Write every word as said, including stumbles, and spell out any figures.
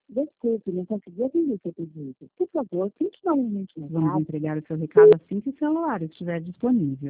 Desculpe, não consegui atender seu pedido. Por favor, tente novamente no Vamos recado. entregar o seu recado assim que o celular estiver disponível.